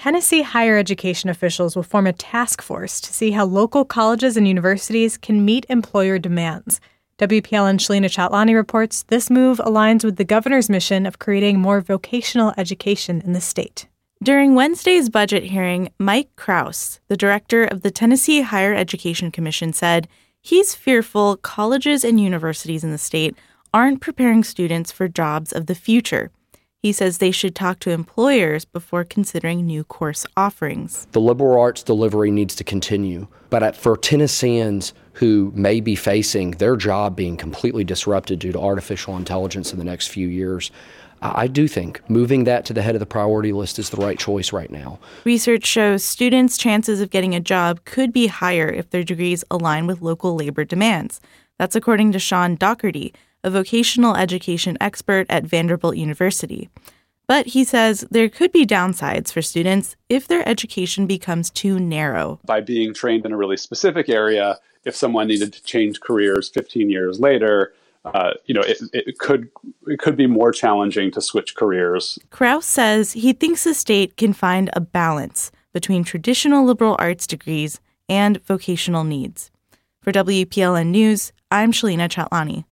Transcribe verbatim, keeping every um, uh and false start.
Tennessee higher education officials will form a task force to see how local colleges and universities can meet employer demands. W P L N Shalina Chatlani reports this move aligns with the governor's mission of creating more vocational education in the state. During Wednesday's budget hearing, Mike Kraus, the director of the Tennessee Higher Education Commission, said he's fearful colleges and universities in the state aren't preparing students for jobs of the future. He says they should talk to employers before considering new course offerings. The liberal arts delivery needs to continue, but for Tennesseans who may be facing their job being completely disrupted due to artificial intelligence in the next few years, I do think moving that to the head of the priority list is the right choice right now. Research shows students' chances of getting a job could be higher if their degrees align with local labor demands. That's according to Sean Doherty, a vocational education expert at Vanderbilt University. But he says there could be downsides for students if their education becomes too narrow. By being trained in a really specific area, if someone needed to change careers fifteen years later, uh, you know, it, it could it could be more challenging to switch careers. Kraus says he thinks the state can find a balance between traditional liberal arts degrees and vocational needs. For W P L N News, I'm Shalina Chatlani.